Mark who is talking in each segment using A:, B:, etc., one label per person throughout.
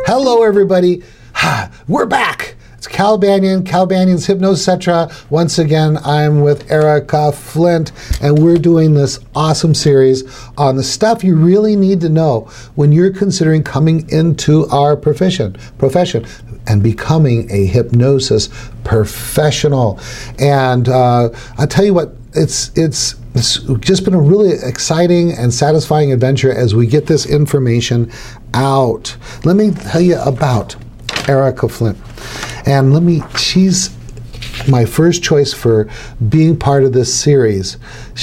A: Hello, everybody. We're back. It's Cal Banyan, Cal Banyan's Hypnocentra. Once again, I'm with Erica Flint, and we're doing this awesome series on the stuff you really need to know when you're considering coming into our profession and becoming a hypnosis professional. And I'll tell you what, it's just been a really exciting and satisfying adventure as we get this information out. Let me tell you about Erica Flint. And she's my first choice for being part of this series.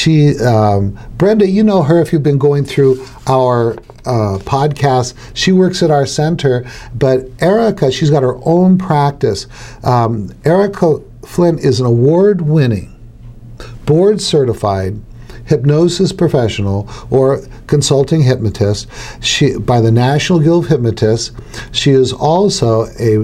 A: Brenda, you know her if you've been going through our podcast. She works at our center, but Erica, she's got her own practice. Erica Flint is an award-winning, board-certified hypnosis professional or consulting hypnotist by the National Guild of Hypnotists. She is also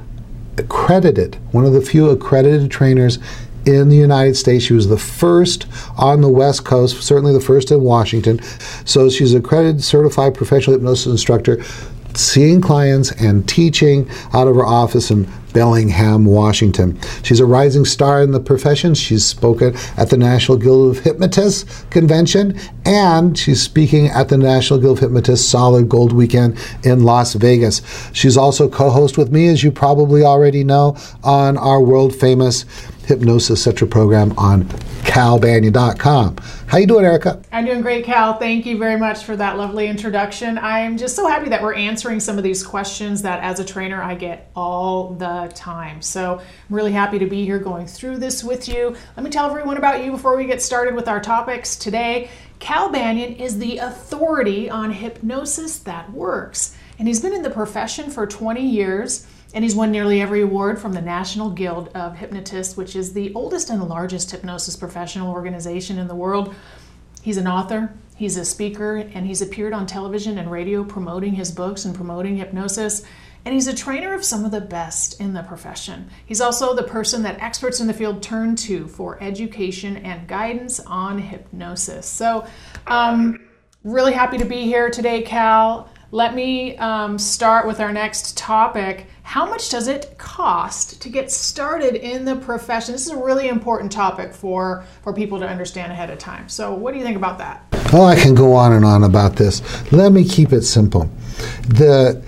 A: one of the few accredited trainers in the United States. She was the first on the West Coast, certainly the first in Washington. So she's an accredited certified professional hypnosis instructor, seeing clients and teaching out of her office in Bellingham, Washington. She's a rising star in the profession. She's spoken at the National Guild of Hypnotists Convention, and she's speaking at the National Guild of Hypnotists Solid Gold Weekend in Las Vegas. She's also co-host with me, as you probably already know, on our world-famous Hypnocentra program on calbanyan.com. How you doing, Erica?
B: I'm doing great, Cal. Thank you very much for that lovely introduction. I'm just so happy that we're answering some of these questions that as a trainer I get all the time. So I'm really happy to be here going through this with you. Let me tell everyone about you before we get started with our topics today. Cal Banyan is the authority on hypnosis that works. And he's been in the profession for 20 years. And he's won nearly every award from the National Guild of Hypnotists, which is the oldest and the largest hypnosis professional organization in the world. He's an author, he's a speaker, and he's appeared on television and radio promoting his books and promoting hypnosis. And he's a trainer of some of the best in the profession. He's also the person that experts in the field turn to for education and guidance on hypnosis. So, really happy to be here today, Cal. Let me start with our next topic. How much does it cost to get started in the profession? This is a really important topic for people to understand ahead of time. So what do you think about that?
A: Oh, I can go on and on about this. Let me keep it simple. The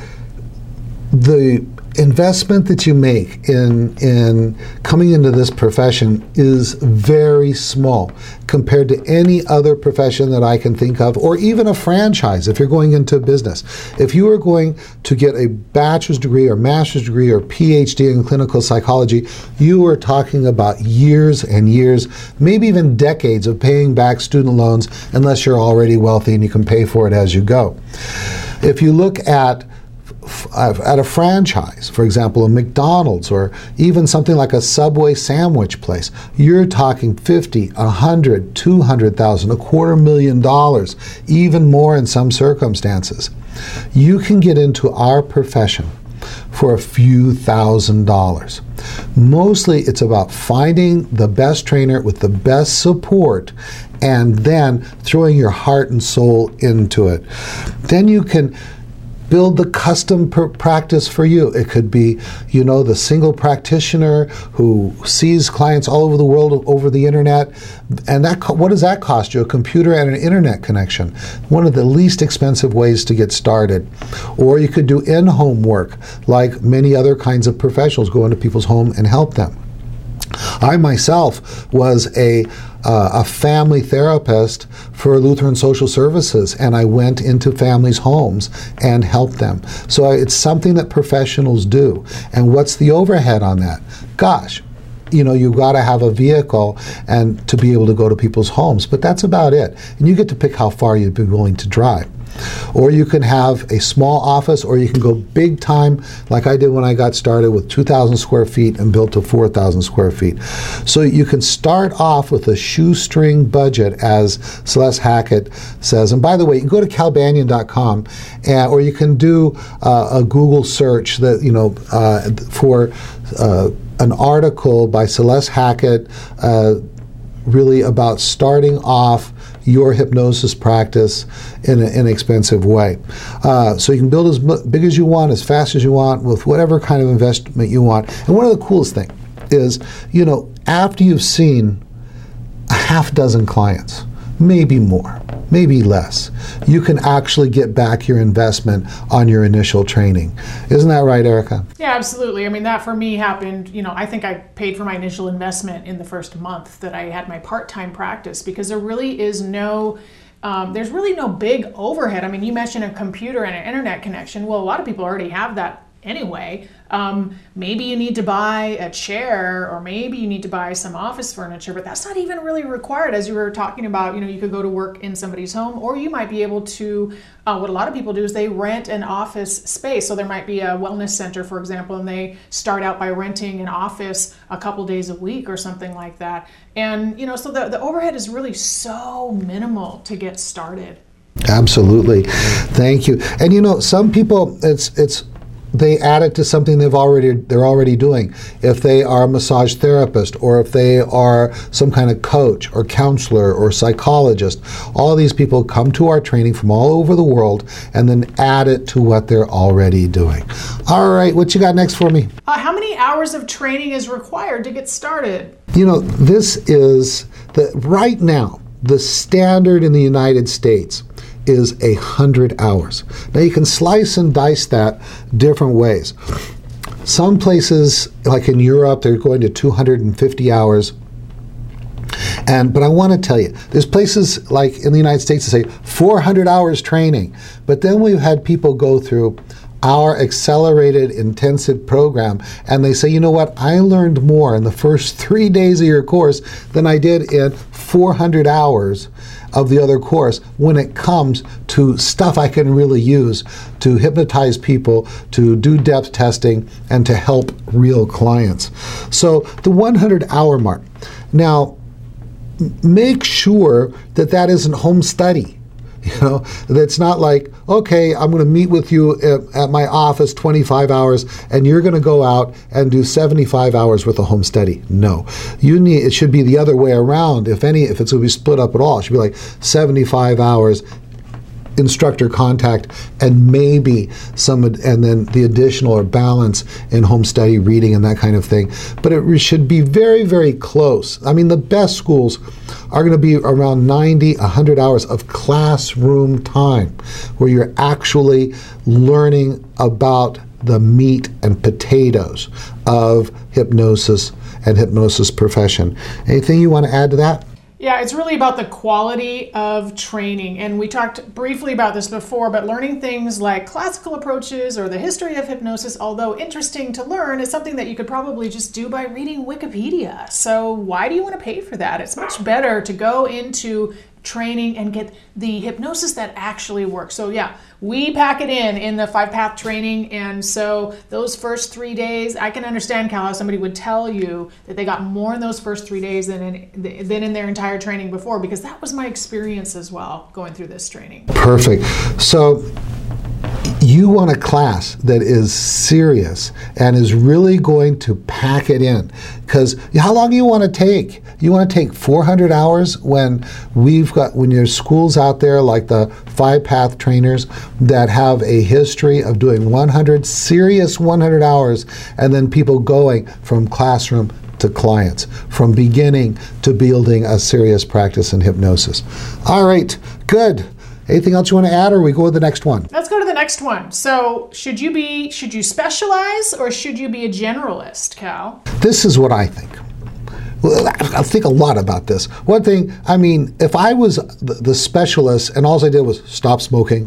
A: investment that you make in coming into this profession is very small compared to any other profession that I can think of, or even a franchise if you're going into business. If you are going to get a bachelor's degree or master's degree or PhD in clinical psychology, you are talking about years and years, maybe even decades of paying back student loans unless you're already wealthy and you can pay for it as you go. If you look at a franchise, for example, a McDonald's or even something like a Subway sandwich place, you're talking $50,000, $100,000, $200,000, $250,000, even more in some circumstances. You can get into our profession for a few $1,000s. Mostly it's about finding the best trainer with the best support and then throwing your heart and soul into it. Then you can build the custom practice for you. It could be, the single practitioner who sees clients all over the world over the internet. And what does that cost you? A computer and an internet connection. One of the least expensive ways to get started. Or you could do in-home work, like many other kinds of professionals, go into people's home and help them. I myself was a family therapist for Lutheran Social Services, and I went into families' homes and helped them. So it's something that professionals do. And what's the overhead on that? Gosh, you've got to have a vehicle and to be able to go to people's homes, but that's about it. And you get to pick how far you'd be willing to drive. Or you can have a small office, or you can go big time like I did when I got started with 2,000 square feet and built to 4,000 square feet. So you can start off with a shoestring budget, as Celeste Hackett says. And by the way, you can go to calbanyan.com, or you can do a Google search that for an article by Celeste Hackett really about starting off your hypnosis practice in an inexpensive way. So you can build as big as you want, as fast as you want, with whatever kind of investment you want. And one of the coolest things is, after you've seen a half dozen clients, maybe more, maybe less, you can actually get back your investment on your initial training. Isn't that right, Erica?
B: Yeah, absolutely. I mean, that for me happened, I think I paid for my initial investment in the first month that I had my part-time practice, because there really is there's really no big overhead. I mean, you mentioned a computer and an internet connection. Well, a lot of people already have that anyway. Maybe you need to buy a chair, or maybe you need to buy some office furniture, but that's not even really required. As you were talking about, you could go to work in somebody's home, or you might be able to, what a lot of people do is they rent an office space. So there might be a wellness center, for example, and they start out by renting an office a couple days a week or something like that. And, so the overhead is really so minimal to get started.
A: Absolutely. Thank you. And some people, they add it to something they're already doing. If they are a massage therapist, or if they are some kind of coach or counselor or psychologist, all these people come to our training from all over the world and then add it to what they're already doing. All right, what you got next for me?
B: How many hours of training is required to get started?
A: This is right now, the standard in the United States is 100 hours. Now you can slice and dice that different ways. Some places, like in Europe, they're going to 250 hours. But I want to tell you, there's places like in the United States that say 400 hours training. But then we've had people go through our accelerated intensive program, and they say, you know what, I learned more in the first 3 days of your course than I did in 400 hours of the other course when it comes to stuff I can really use to hypnotize people, to do depth testing, and to help real clients. So the 100-hour mark. Now, make sure that isn't home study. That's not like, okay, I'm going to meet with you at my office 25 hours and you're going to go out and do 75 hours worth of home study. No. It should be the other way around. If it's going to be split up at all, it should be like 75 hours instructor contact, and maybe and then the additional or balance in home study, reading, and that kind of thing. But it should be very, very close. I mean, the best schools are going to be around 90, 100 hours of classroom time where you're actually learning about the meat and potatoes of hypnosis and hypnosis profession. Anything you want to add to that?
B: Yeah, it's really about the quality of training. And we talked briefly about this before, but learning things like classical approaches or the history of hypnosis, although interesting to learn, is something that you could probably just do by reading Wikipedia. So why do you want to pay for that? It's much better to go into training and get the hypnosis that actually works. So yeah, we pack it in the 5-path training. And so those first 3 days, I can understand, Cal, how somebody would tell you that they got more in those first 3 days than in their entire training before, because that was my experience as well going through this training.
A: Perfect. So you want a class that is serious and is really going to pack it in. Because how long do you want to take? You want to take 400 hours when there's schools out there like the 5-path trainers that have a history of doing 100 hours, and then people going from classroom to clients, from beginning to building a serious practice in hypnosis. All right, good. Anything else you want to add, or we go to the next one?
B: Let's go to the next one. So should you specialize, or should you be a generalist, Cal?
A: This is what I think. Well, I think a lot about this. One thing, I mean, if I was the specialist and all I did was stop smoking,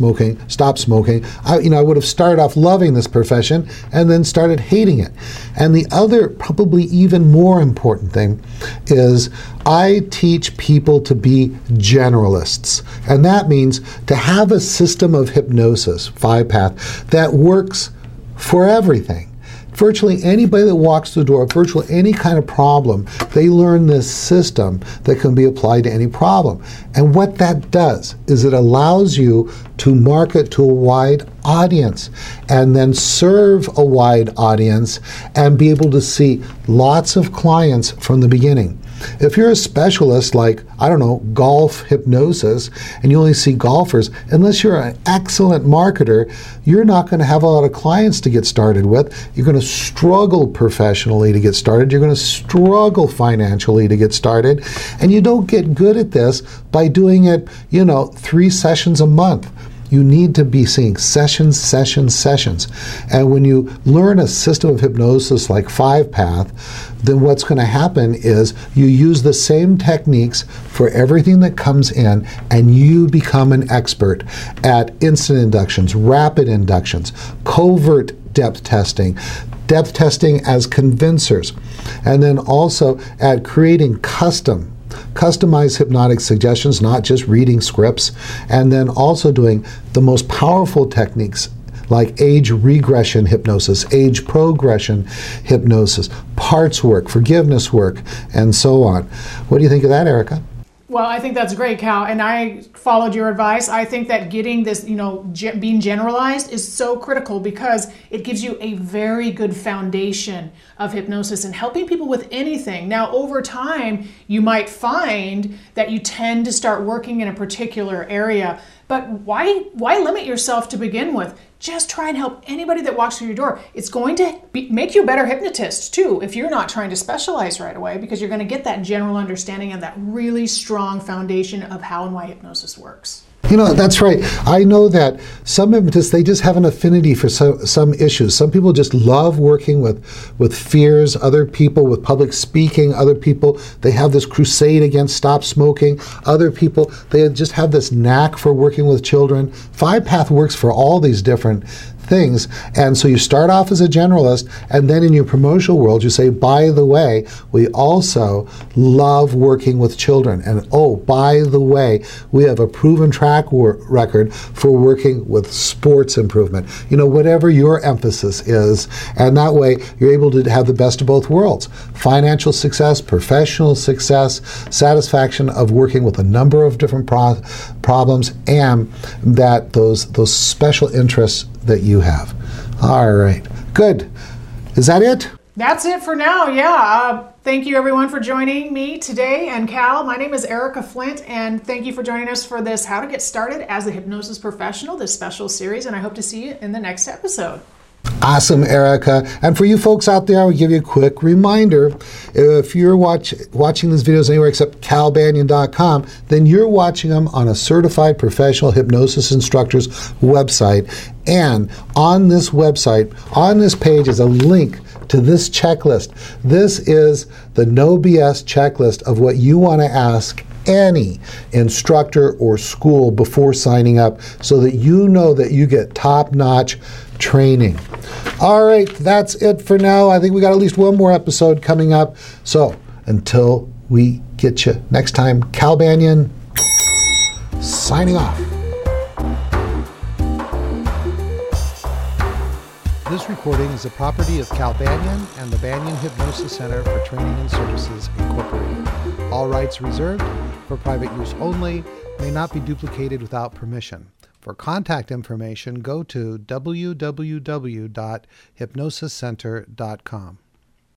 A: I would have started off loving this profession and then started hating it. And the other, probably even more important thing is I teach people to be generalists. And that means to have a system of hypnosis, 5-path, that works for everything. Virtually anybody that walks through the door, virtually any kind of problem, they learn this system that can be applied to any problem. And what that does is it allows you to market to a wide audience and then serve a wide audience and be able to see lots of clients from the beginning. If you're a specialist like, I don't know, golf hypnosis, and you only see golfers, unless you're an excellent marketer, you're not going to have a lot of clients to get started with. You're going to struggle professionally to get started. You're going to struggle financially to get started. And you don't get good at this by doing it, 3 sessions a month. You need to be seeing sessions. And when you learn a system of hypnosis like 5-Path, then what's going to happen is you use the same techniques for everything that comes in, and you become an expert at instant inductions, rapid inductions, covert depth testing as convincers, and then also at creating customized hypnotic suggestions, not just reading scripts, and then also doing the most powerful techniques like age regression hypnosis, age progression hypnosis, parts work, forgiveness work, and so on. What do you think of that, Erica?
B: Well, I think that's great, Cal, and I followed your advice. I think that getting this, being generalized is so critical because it gives you a very good foundation of hypnosis and helping people with anything. Now, over time, you might find that you tend to start working in a particular area, but why limit yourself to begin with? Just try and help anybody that walks through your door. It's going to make you a better hypnotist too if you're not trying to specialize right away, because you're going to get that general understanding and that really strong foundation of how and why hypnosis works.
A: That's right. I know that some hypnotists, they just have an affinity for some issues. Some people just love working with fears, other people with public speaking, other people, they have this crusade against stop smoking. Other people, they just have this knack for working with children. 5-Path works for all these different things. And so you start off as a generalist, and then in your promotional world, you say, by the way, we also love working with children. And oh, by the way, we have a proven track record for working with sports improvement. Whatever your emphasis is. And that way, you're able to have the best of both worlds. Financial success, professional success, satisfaction of working with a number of different problems, and that those special interests that you have. All right. Good. Is that it?
B: That's it for now, yeah. Thank you everyone for joining me today and Cal. My name is Erica Flint, and thank you for joining us for this How to Get Started as a Hypnosis Professional, this special series, and I hope to see you in the next episode.
A: Awesome, Erica. And for you folks out there, I will give you a quick reminder. If you're watching these videos anywhere except calbanyan.com, then you're watching them on a certified professional hypnosis instructor's website. And on this website, on this page is a link to this checklist. This is the No BS checklist of what you want to ask any instructor or school before signing up, so that you know that you get top-notch training. All right, that's it for now. I think we got at least one more episode coming up. So until we get you next time, Cal Banyan signing off. This recording is the property of Cal Banyan and the Banyan Hypnosis Center for Training and Services, Incorporated. All rights reserved, for private use only, may not be duplicated without permission. For contact information, go to www.hypnosiscenter.com.